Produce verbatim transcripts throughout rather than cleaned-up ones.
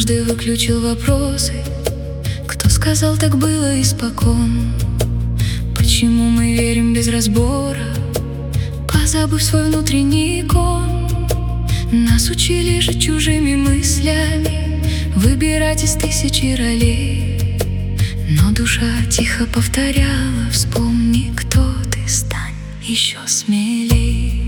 однажды выключил вопросы. Кто сказал, так было испокон? Почему мы верим без разбора, позабыв свой внутренний икон? Нас учили жить чужими мыслями, выбирать из тысячи ролей. Но душа тихо повторяла: вспомни, кто ты, стань еще смелей.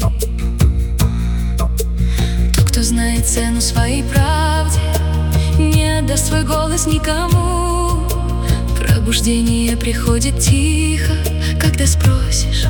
Тот, кто знает цену своей правде, не отдаст свой голос никому. Пробуждение приходит тихо, когда спросишь: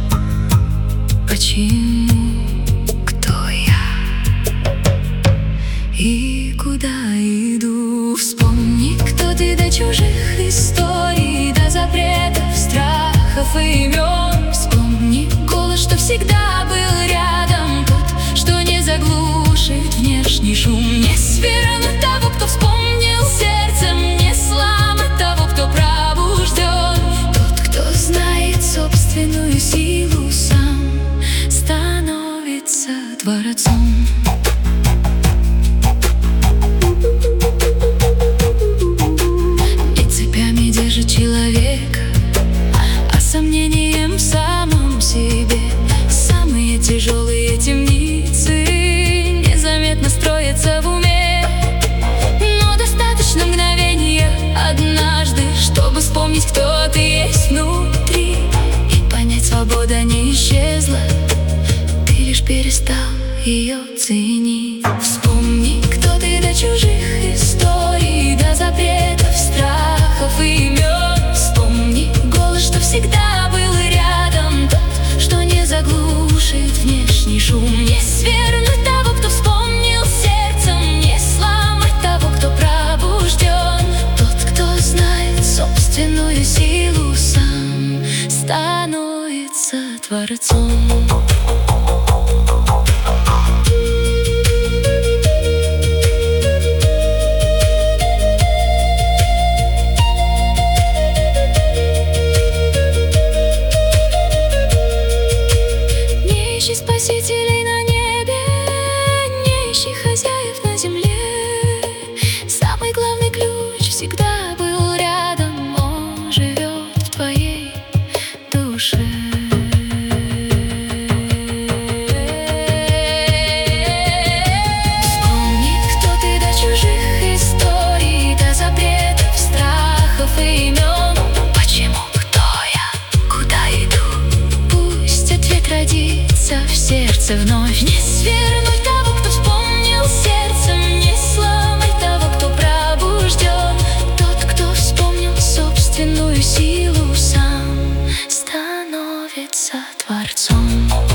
почему, кто я и куда иду? Вспомни, кто ты, до чужих историй, до запретов, страхов и имен. Вспомни голос, что всегда был рядом, тот, что не заглушит внешний шум. Не свернуть того, кто вспомнил сердцем, не сломать того, кто пробужден. Тот, кто знает собственную силу, сам становится творцом. Не цепями держит человека, а сомнением в самом себе. Самые тяжелые темницы незаметно строятся в уме. Но достаточно мгновения однажды, чтобы вспомнить, кто ты есть внутри, и понять: свобода не исчезла, ты лишь перестал ее ценить. Вспомни, кто ты, до чужих историй, до запретов, страхов и имен. Вспомни голос, что всегда был рядом, тот, что не заглушит внешний шум. Не свернуть того, кто вспомнил сердцем, не сломать того, кто пробужден. Тот, кто знает собственную силу, сам становится творцом. Спасителей на небе, не ищи хозяев на земле. Самый главный ключ всегда был рядом, он живет в твоей душе. Вспомни, кто ты, до чужих историй, до запретов, страхов и имен. Почему, кто я, куда иду? Пусть ответ родится в сердце вновь. Не свернуть того, кто вспомнил сердцем, не сломать того, кто пробужден. Тот, кто вспомнил собственную силу, сам становится творцом.